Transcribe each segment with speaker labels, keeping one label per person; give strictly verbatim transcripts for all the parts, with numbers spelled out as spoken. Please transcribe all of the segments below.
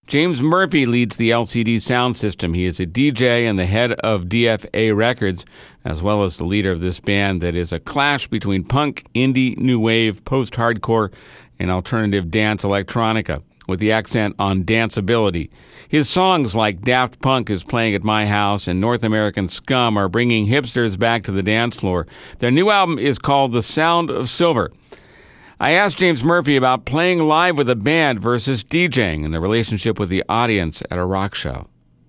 Speaker 1: James Murphy leads the L C D sound system. He is a D J and the head of D F A Records, as well as the leader of this band that is a clash between punk, indie, new wave, post-hardcore, and alternative dance electronica, with the accent on danceability. His songs like Daft Punk is Playing at My House and North American Scum are bringing hipsters back to the dance floor. Their new album is called The Sound of Silver. I asked James Murphy about playing live with a band versus DJing and the relationship with the audience at a rock show.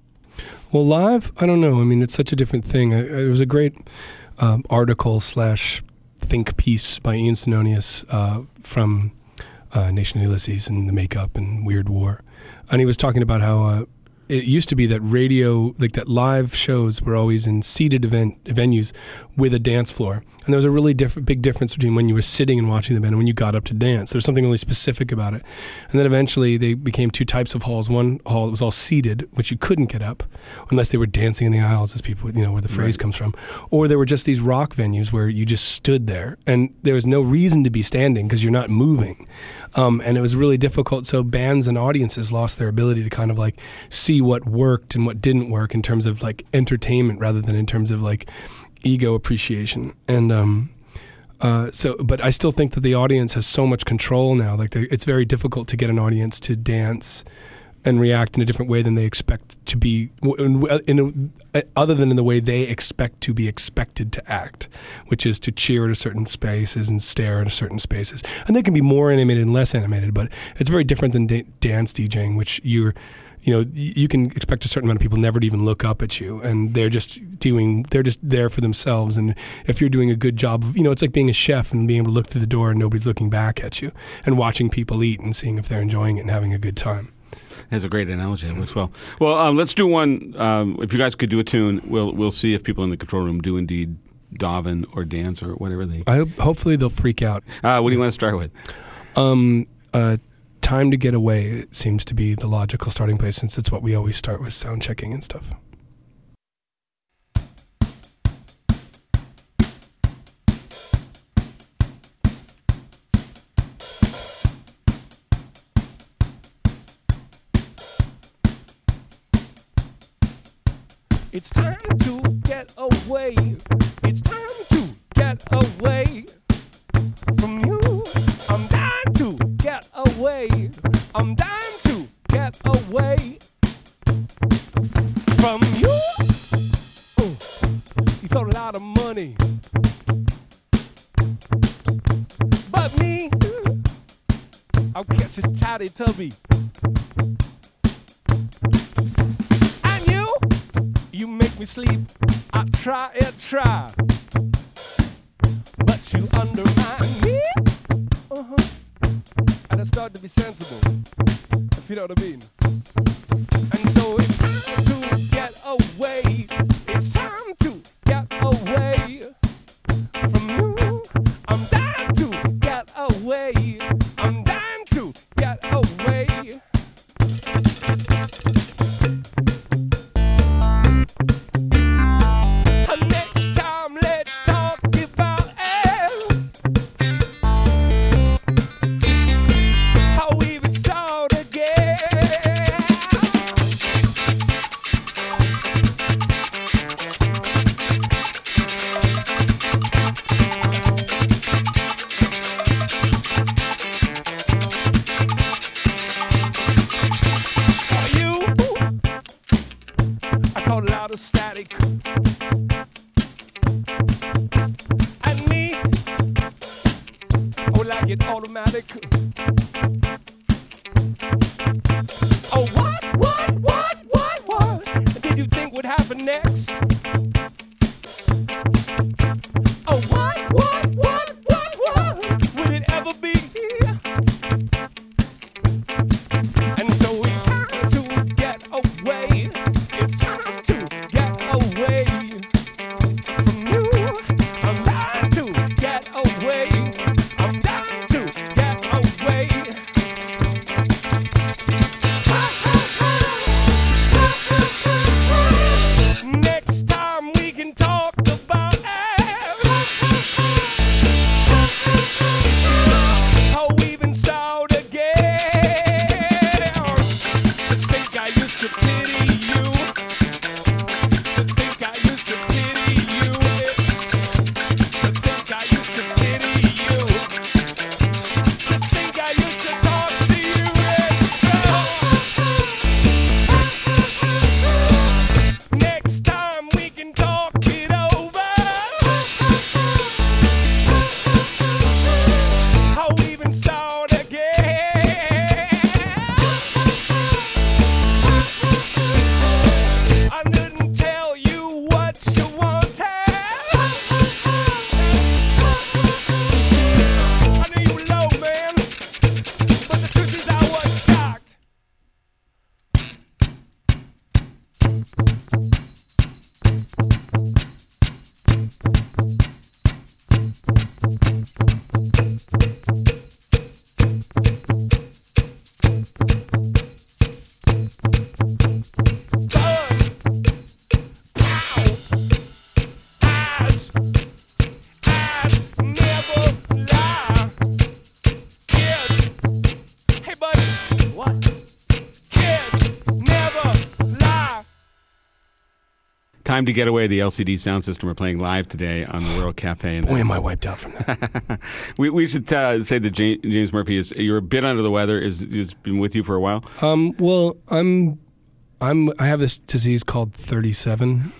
Speaker 2: Well, live, I don't know. I mean, it's such a different thing. I, it was a great um, article slash think piece by Ian Sinonius uh, from uh, Nation of Ulysses and the Makeup and Weird War. And he was talking about how uh, it used to be that radio, like that live shows were always in seated event venues with a dance floor. And there was a really diff- big difference between when you were sitting and watching the band and when you got up to dance. There was something really specific about it. And then eventually they became two types of halls. One hall that was all seated, which you couldn't get up unless they were dancing in the aisles, as people, you know, where the phrase right. comes from. Or there were just these rock venues where you just stood there and there was no reason to be standing because you're not moving. Um, and it was really difficult. So bands and audiences lost their ability to kind of like see what worked and what didn't work in terms of like entertainment rather than in terms of like ego appreciation. And um, uh, so, but I still think that the audience has so much control now. Like it's very difficult to get an audience to dance and react in a different way than they expect to be, in, in a, other than in the way they expect to be expected to act, which is to cheer at a certain spaces and stare at a certain spaces. And they can be more animated and less animated, but it's very different than da- dance DJing, which you're, you know, you can expect a certain amount of people never to even look up at you, and they're just doing, they're just there for themselves. And if you're doing a good job of, you know, it's like being a chef and being able to look through the door and nobody's looking back at you, and watching people eat and seeing if they're enjoying it and having a good time.
Speaker 1: That's a great analogy. It works well. Well, um, let's do one. Um, if you guys could do a tune, we'll we'll see if people in the control room do indeed daven or dance or whatever they.
Speaker 2: I hope, hopefully they'll freak out.
Speaker 1: Uh, what do you want to start with?
Speaker 2: Um, uh, Time to Get Away seems to be the logical starting place, since it's what we always start with sound checking and stuff.
Speaker 3: It's time to get away. It's time to get away from you. I'm dying to get away. I'm dying to get away from you. Ooh, you throw a lot of money, but me, I'll catch a toddy tubby. You make me sleep, I try and try, but you undermine me, uh-huh. And I start to be sensible, if you know what I mean. And so it's time to get away, it's time to get away from you. I'm dying to get away, I'm dying to get away. I'm dying to get away. What? Kids never lie.
Speaker 1: Time to Get Away, the L C D Sound System, are playing live today on the World Cafe. And
Speaker 2: Boy, am I wiped out from that.
Speaker 1: we we should uh, say that James, James Murphy is you're a bit under the weather. Is has been with you for a while.
Speaker 2: Um, well, I'm, I'm, I have this disease called thirty-seven.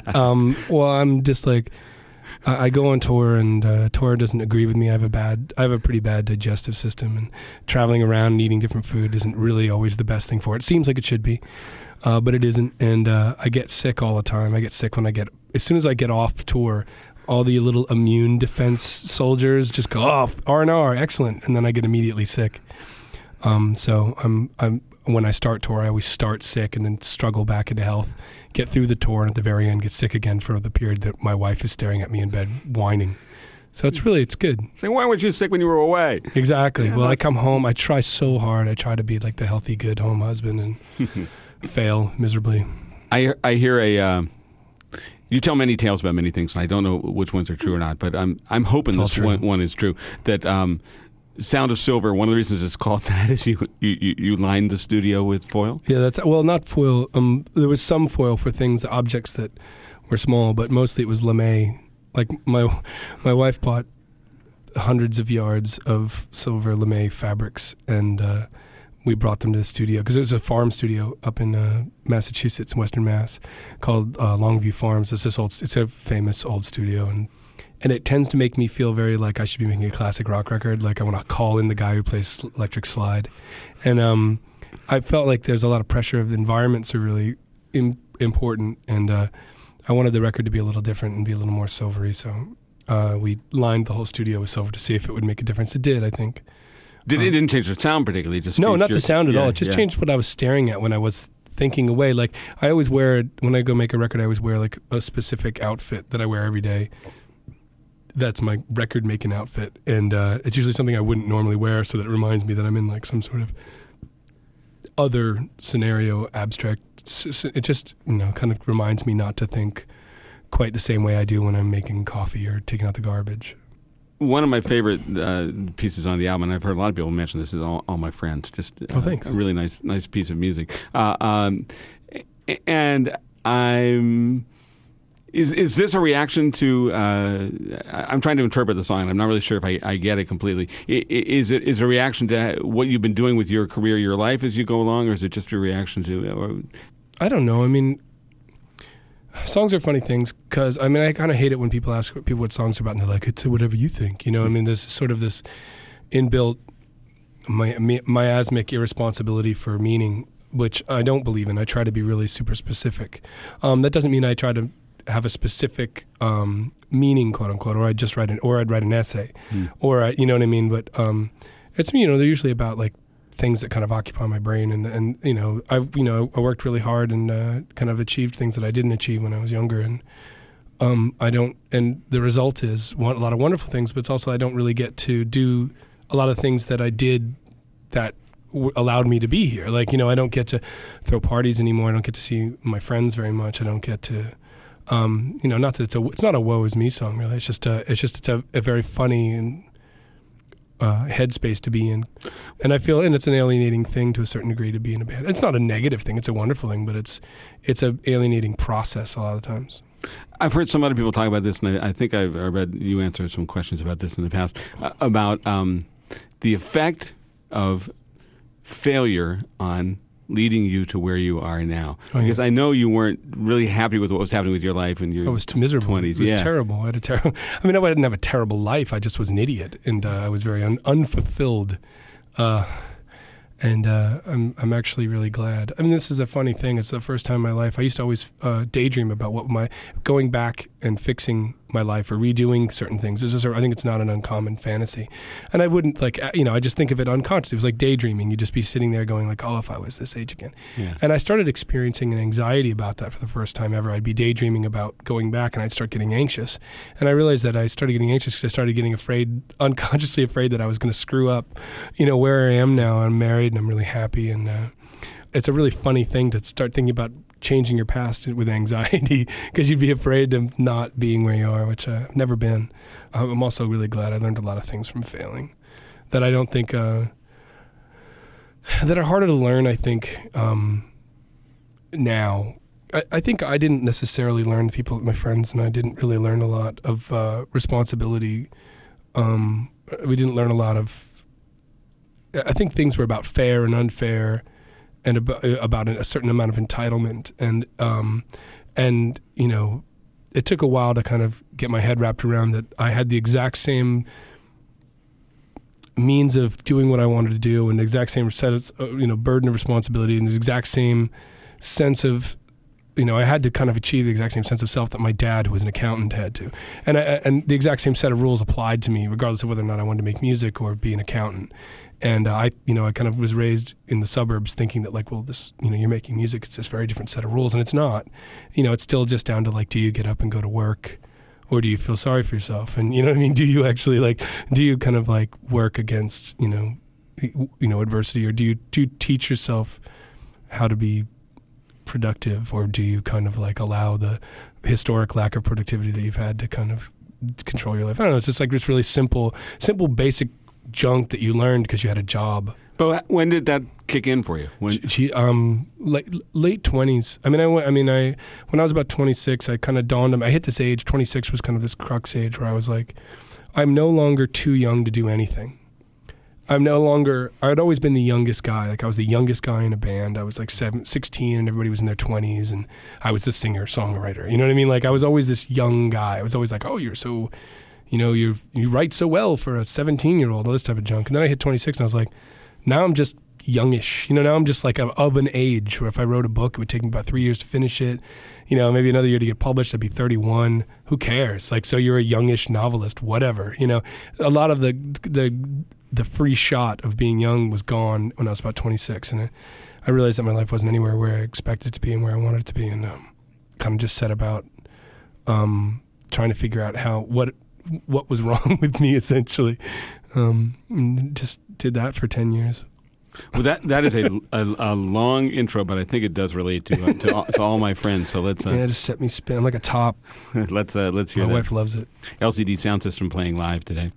Speaker 2: um, well, I'm just like, I, I go on tour, and uh, tour doesn't agree with me. I have a bad, I have a pretty bad digestive system, and traveling around and eating different food isn't really always the best thing for it. It seems like it should be. Uh, but it isn't, and uh, I get sick all the time. I get sick when I get, as soon as I get off tour, all the little immune defense soldiers just go, oh, R and R, excellent, and then I get immediately sick. Um, so I'm, I'm, when I start tour, I always start sick and then struggle back into health, get through the tour, and at the very end get sick again for the period that my wife is staring at me in bed whining. So it's really, it's good.
Speaker 1: So why weren't you sick when you were away?
Speaker 2: Exactly.
Speaker 1: Yeah,
Speaker 2: well, I come home, I try so hard. I try to be like the healthy, good home husband, and fail miserably.
Speaker 1: I I hear a. Uh, you tell many tales about many things, and I don't know which ones are true or not. But I'm I'm hoping
Speaker 2: It's all
Speaker 1: this
Speaker 2: true.
Speaker 1: one, one is true. That um, Sound of Silver. One of the reasons it's called that is you you, you lined the studio with foil.
Speaker 2: Yeah, that's well, not foil. Um, there was some foil for things, objects that were small, but mostly it was lame. Like my my wife bought hundreds of yards of silver lame fabrics, and uh, we brought them to the studio because it was a farm studio up in uh, Massachusetts, Western Mass, called uh, Longview Farms. It's this old, it's a famous old studio, and and it tends to make me feel very like I should be making a classic rock record. Like I want to call in the guy who plays electric slide, and um, I felt like there's a lot of pressure. The environments are really im- important, and uh, I wanted the record to be a little different and be a little more silvery. So uh, we lined the whole studio with silver to see if it would make a difference. It did, I think.
Speaker 1: Did,
Speaker 2: Um,
Speaker 1: it didn't change the sound particularly. It just
Speaker 2: No,
Speaker 1: changed
Speaker 2: not
Speaker 1: your-
Speaker 2: the sound at
Speaker 1: yeah,
Speaker 2: all. It just
Speaker 1: yeah.
Speaker 2: changed what I was staring at when I was thinking away. Like I always wear, when I go make a record, I always wear like a specific outfit that I wear every day. That's my record making outfit, and uh, it's usually something I wouldn't normally wear, so that it reminds me that I'm in like some sort of other scenario, abstract. It just, you know, kind of reminds me not to think quite the same way I do when I'm making coffee or taking out the garbage.
Speaker 1: One of my favorite uh, pieces on the album, and I've heard a lot of people mention this, is All, All My Friends. Just uh,
Speaker 2: Oh, thanks.
Speaker 1: a really nice, nice piece of music. Uh, um, and I'm. Is is this a reaction to? Uh, I'm trying to interpret the song. I'm not really sure if I, I get it completely. I- Is it is it a reaction to what you've been doing with your career, your life as you go along, or is it just a reaction to? Or,
Speaker 2: I don't know. I mean, songs are funny things because, I mean, I kind of hate it when people ask people what songs are about and they're like, it's whatever you think. You know, I mean, there's sort of this inbuilt my, mi- miasmic irresponsibility for meaning, which I don't believe in. I try to be really super specific. Um, that doesn't mean I try to have a specific um, meaning, quote unquote, or I just write an, or I'd write an essay,
Speaker 1: Hmm.
Speaker 2: or I, you know what I mean. But um, it's, you know, they're usually about like things that kind of occupy my brain, and and you know, I you know I worked really hard and uh, kind of achieved things that I didn't achieve when I was younger, and um, I don't. And the result is one, a lot of wonderful things, but it's also I don't really get to do a lot of things that I did that w- allowed me to be here. Like, you know, I don't get to throw parties anymore. I don't get to see my friends very much. I don't get to. Um, you know, not that it's a, it's not a woe is me song really. It's just a, it's just it's a, a very funny and uh, headspace to be in, and I feel, and it's an alienating thing to a certain degree to be in a band. It's not a negative thing; it's a wonderful thing, but it's it's a alienating process a lot of times.
Speaker 1: I've heard some other people talk about this, and I, I think I've I read you answer some questions about this in the past uh, about um, the effect of failure on leading you to where you are now.
Speaker 2: Oh, yeah.
Speaker 1: Because I know you weren't really happy with what was happening with your life in your
Speaker 2: I was too miserable.
Speaker 1: twenties.
Speaker 2: It was
Speaker 1: yeah.
Speaker 2: terrible. I had a terrible. I mean, I didn't have a terrible life. I just was an idiot, and uh, I was very un- unfulfilled. Uh, and uh, I'm I'm actually really glad. I mean, this is a funny thing. It's the first time in my life. I used to always uh, daydream about what my going back and fixing my life or redoing certain things. This is, I think it's not an uncommon fantasy, and I wouldn't like you know I just think of it unconsciously. It was like daydreaming. You'd just be sitting there going like, oh, if I was this age again.
Speaker 1: Yeah.
Speaker 2: And I started experiencing an anxiety about that for the first time ever. I'd be daydreaming about going back, and I'd start getting anxious. And I realized that I started getting anxious because I started getting afraid, unconsciously afraid that I was going to screw up, you know, where I am now. I'm married, and I'm really happy. And uh, it's a really funny thing to start thinking about changing your past with anxiety because you'd be afraid of not being where you are, which I've never been. I'm also really glad I learned a lot of things from failing that I don't think... Uh, that are harder to learn, I think, um, now. I, I think I didn't necessarily learn, people, my friends and I didn't really learn a lot of uh, responsibility. Um, we didn't learn a lot of, I think things were about fair and unfair and about, about a certain amount of entitlement. And, um, and, you know, it took a while to kind of get my head wrapped around that I had the exact same means of doing what I wanted to do and the exact same set of, you know, burden of responsibility and the exact same sense of, you know, I had to kind of achieve the exact same sense of self that my dad, who was an accountant, had to. And I, and the exact same set of rules applied to me, regardless of whether or not I wanted to make music or be an accountant. And uh, I, you know, I kind of was raised in the suburbs thinking that, like, well, this, you know, you're making music, it's this very different set of rules. And it's not. You know, it's still just down to, like, do you get up and go to work? Or do you feel sorry for yourself? And, you know what I mean? Do you actually, like, do you kind of, like, work against, you know, you know, adversity? Or do you, do you teach yourself how to be productive? Or do you kind of, like, allow the historic lack of productivity that you've had to kind of control your life? I don't know. It's just, like, this really simple, simple, basic junk that you learned because you had a job.
Speaker 1: But when did that kick in for you? When?
Speaker 2: She, um, like late twenties. I mean, I went, I mean, I when I was about twenty-six, I kind of dawned on me. I hit this age. twenty-six was kind of this crux age where I was like, I'm no longer too young to do anything. I'm no longer. I'd always been the youngest guy. Like I was the youngest guy in a band. I was like seven, sixteen, and everybody was in their twenties, and I was the singer songwriter. You know what I mean? Like I was always this young guy. I was always like, oh, you're so, you know, you you write so well for a seventeen year old. All this type of junk. And then I hit twenty-six, and I was like, now I'm just youngish, you know, now I'm just like of an age where if I wrote a book, it would take me about three years to finish it, you know, maybe another year to get published. I'd be thirty-one. Who cares? Like, so you're a youngish novelist, whatever, you know. A lot of the the the free shot of being young was gone when I was about twenty-six, and I, I realized that my life wasn't anywhere where I expected it to be and where I wanted it to be, and um, kind of just set about um, trying to figure out how what what was wrong with me, essentially. Um, and just did that for ten years.
Speaker 1: Well, that that is a, a, a long intro, but I think it does relate to uh, to, all, to all my friends. So let's uh,
Speaker 2: yeah, just set me spin. I'm like a top.
Speaker 1: let's uh, let's hear
Speaker 2: my
Speaker 1: that.
Speaker 2: wife loves it.
Speaker 1: L C D Sound System playing live today.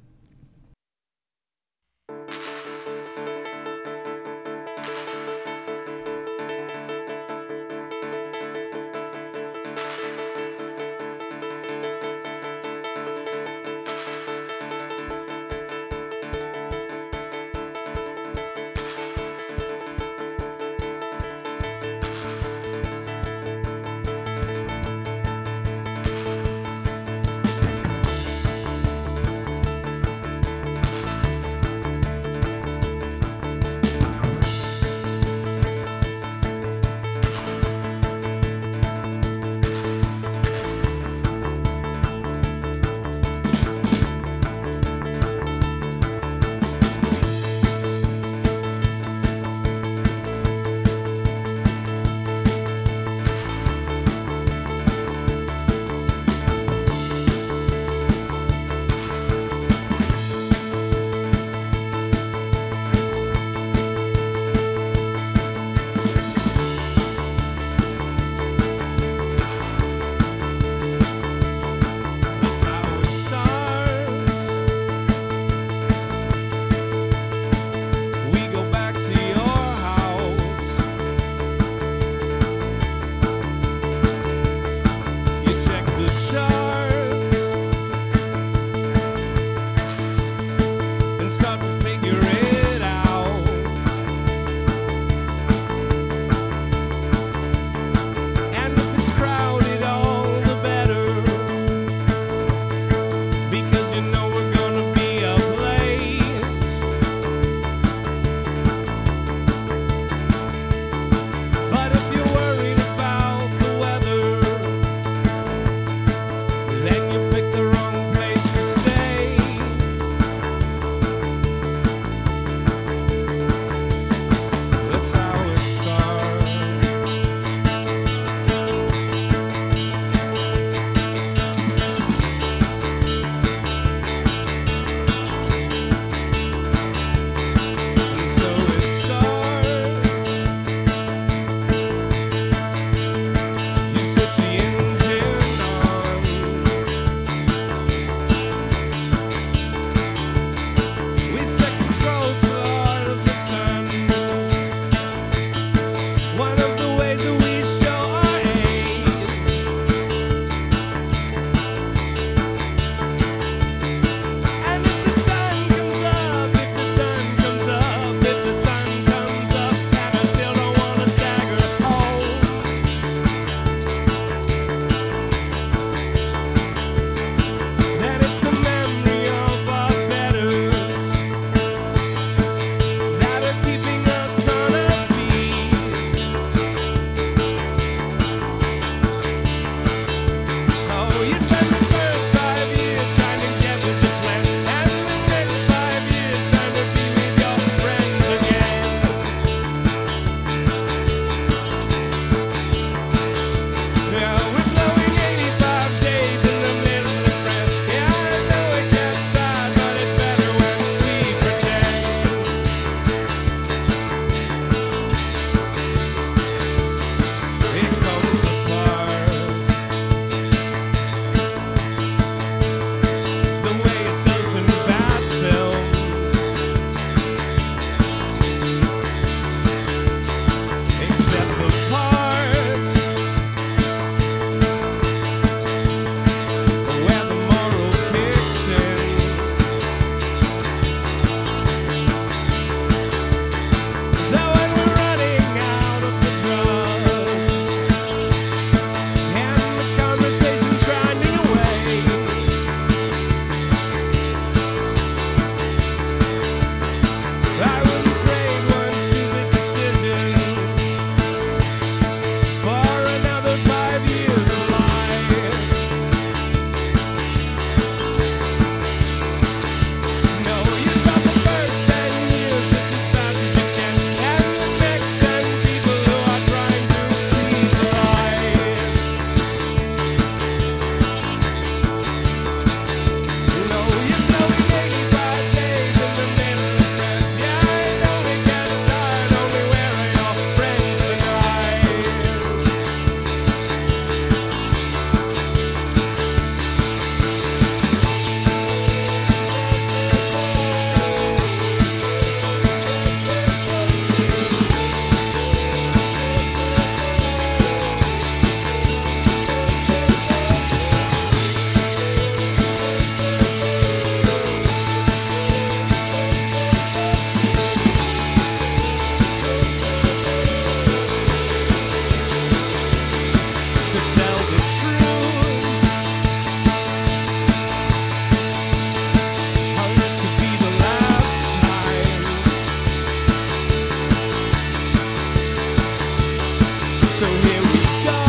Speaker 3: So here we go,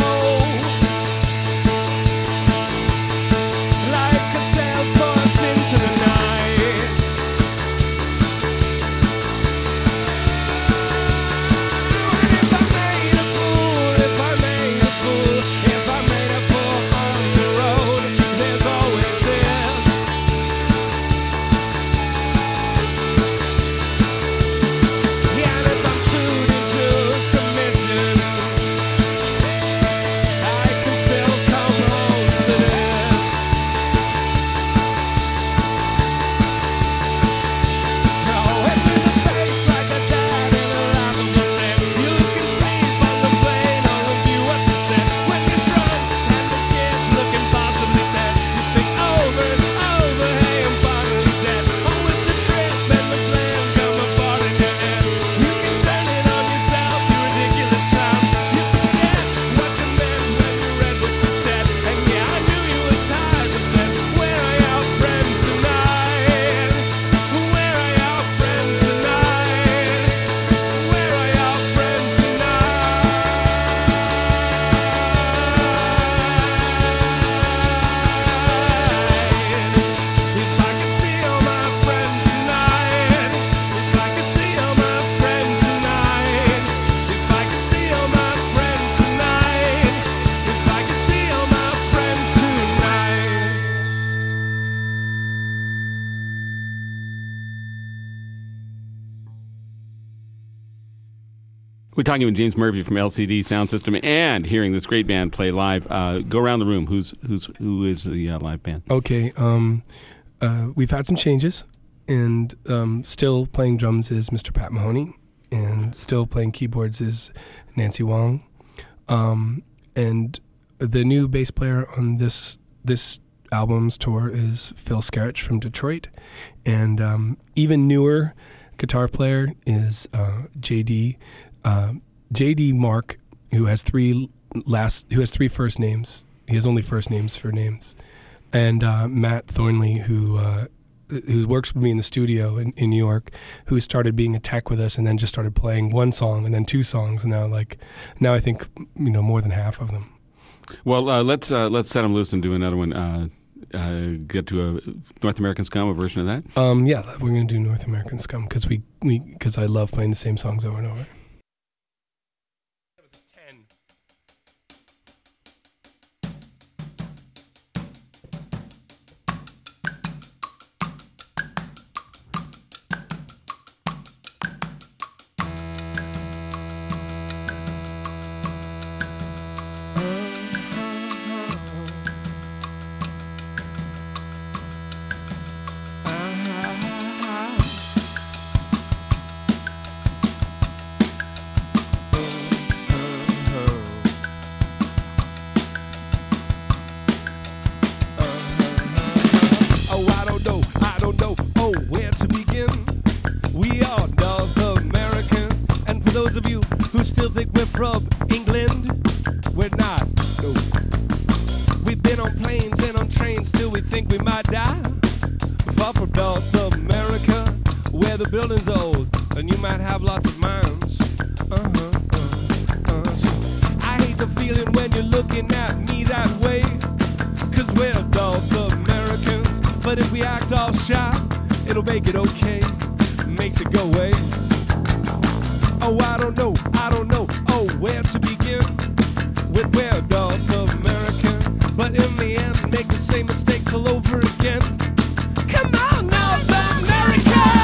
Speaker 3: like a Salesforce into the night. If I made a fool, if I made a fool, if I made a fool on the road, there's always this. Yeah, and if I'm tuned into submission, I can still come home to this. Now, hit me in the face like a dad in a laughable stand. You can sleep on the plane or review what you said. When you're drunk and the kids looking possibly dead, you think over and over, hey, I'm finally dead. Oh, with the trip and the plan come apart in your head. You can turn it on yourself, you ridiculous clown. You forget what you meant when you read what you said. And yeah, I knew you were tired of that. Where are your friends tonight? Where are your friends tonight? Where are your friends tonight? If I could see all my friends tonight, if I could see all my friends tonight, if I could see all my friends tonight, if I could see all my friends tonight.
Speaker 1: We're talking with James Murphy from L C D Sound System and hearing this great band play live. Uh, go around the room. Who's who's who is the uh, live band?
Speaker 2: Okay, um, uh, we've had some changes, and um, still playing drums is Mister Pat Mahoney, and still playing keyboards is Nancy Wong, um, and the new bass player on this this album's tour is Phil Skerich from Detroit, and um, even newer guitar player is uh, J D uh, J D Mark, who has three last who has three first names. He has only first names for names. And uh, Matt Thornley, who uh, who works with me in the studio in, in New York, who started being a tech with us and then just started playing one song and then two songs, and now like now I think you know more than half of them.
Speaker 1: Well, uh, let's uh, let's set them loose and do another one. Uh, uh, get to a North American Scum, a version of that.
Speaker 2: Um, yeah, we're gonna do North American Scum because we we because I love playing the same songs over and over.
Speaker 3: Building's old, and you might have lots of minds. Uh-huh, uh, uh. So I hate the feeling when you're looking at me that way, 'cause we're North Americans. But if we act all shy, it'll make it okay, makes it go away. Oh, I don't know, I don't know, oh, where to begin with we're North American, but in the end, make the same mistakes all over again. Come on, North America!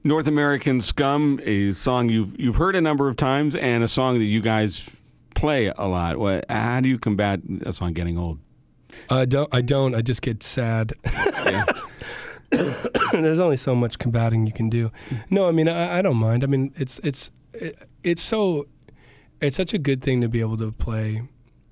Speaker 1: North American Scum, a song you've you've heard a number of times, and a song that you guys play a lot. What, how do you combat a song getting old?
Speaker 2: I don't. I don't. I just get sad.
Speaker 1: Yeah.
Speaker 2: There's only so much combating you can do. No, I mean I, I don't mind. I mean it's it's it, it's so it's such a good thing to be able to play,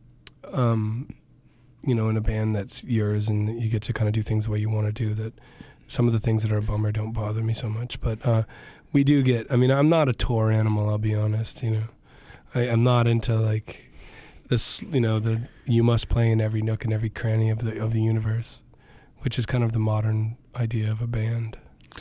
Speaker 2: um, you know, in a band that's yours, and you get to kind of do things the way you want to do. That some of the things that are a bummer don't bother me so much. But uh, we do get. I mean, I'm not a tour animal. I'll be honest. You know, I, I'm not into like this. You know, the you must play in every nook and every cranny of the of the universe, which is kind of the modern idea of a band.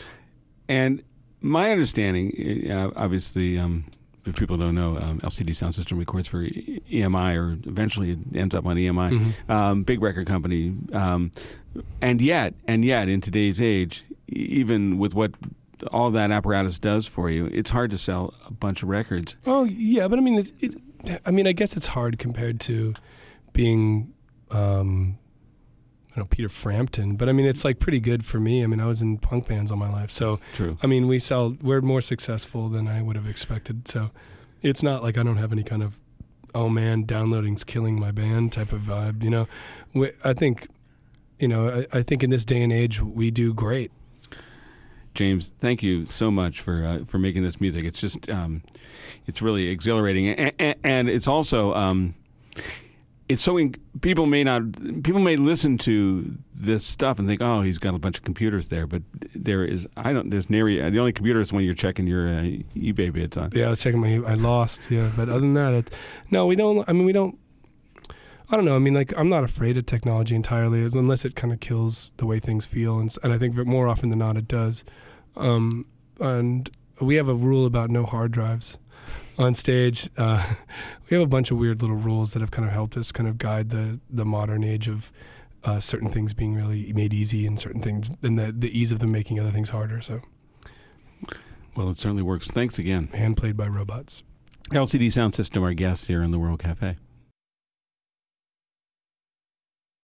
Speaker 1: And my understanding, uh, obviously, um, if people don't know, um, L C D Sound System records for E M I, or eventually it ends up on E M I, mm-hmm. um, big record company. Um, and yet, and yet, in today's age, even with what all that apparatus does for you, it's hard to sell a bunch of records.
Speaker 2: Oh yeah, but I mean, it, it, I mean, I guess it's hard compared to being. Um, I don't know, Peter Frampton, but I mean, it's like pretty good for me. I mean, I was in punk bands all my life. So,
Speaker 1: True.
Speaker 2: I mean, we sell, we're more successful than I would have expected. So it's not like I don't have any kind of, oh man, downloading's killing my band type of vibe, you know. We, I think, you know, I, I think in this day and age, we do great.
Speaker 1: James, thank you so much for uh, for making this music. It's just, um, it's really exhilarating. And, and, and it's also, um, It's so in, people may not people may listen to this stuff and think, oh, he's got a bunch of computers there, but there is I don't there's nary the only computer is when you're checking your uh, eBay bids on.
Speaker 2: Yeah, I was checking my I lost. Yeah, but other than that, it, no, we don't. I mean, we don't. I don't know. I mean, like I'm not afraid of technology entirely, unless it kind of kills the way things feel, and and I think that more often than not it does. Um, and we have a rule about no hard drives on stage. Uh, we have a bunch of weird little rules that have kind of helped us kind of guide the, the modern age of uh, certain things being really made easy and certain things, and the, the ease of them making other things harder. So,
Speaker 1: well, it certainly works. Thanks again.
Speaker 2: Hand played by robots.
Speaker 1: L C D Sound System, our guests here in the World Cafe.